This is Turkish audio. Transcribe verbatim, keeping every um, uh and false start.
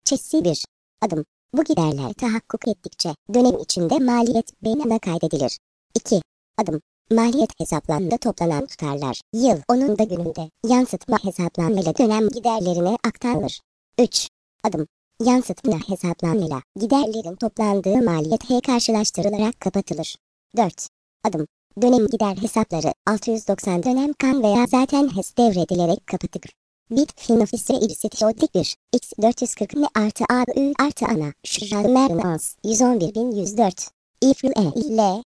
Çesi bir. Adım. Bu giderler tahakkuk ettikçe dönem içinde maliyet beyanına kaydedilir. iki. Adım. Maliyet hesaplanında toplanan tutarlar yıl onunda gününde yansıtma hesaplanmayla dönem giderlerine aktarılır. üç. Adım. Yansıtma hesaplanmayla giderlerin toplandığı maliyet H karşılaştırılarak kapatılır. dört. Adım. Dönem gider hesapları altı yüz doksan dönem kan veya zaten H E S devredilerek kapatılır. Bit fin ofisi ibsitiodik bir x dört yüz kırk ne artı a ü artı ana şurada mermaz yüz on bir bin yüz dört ifl e ile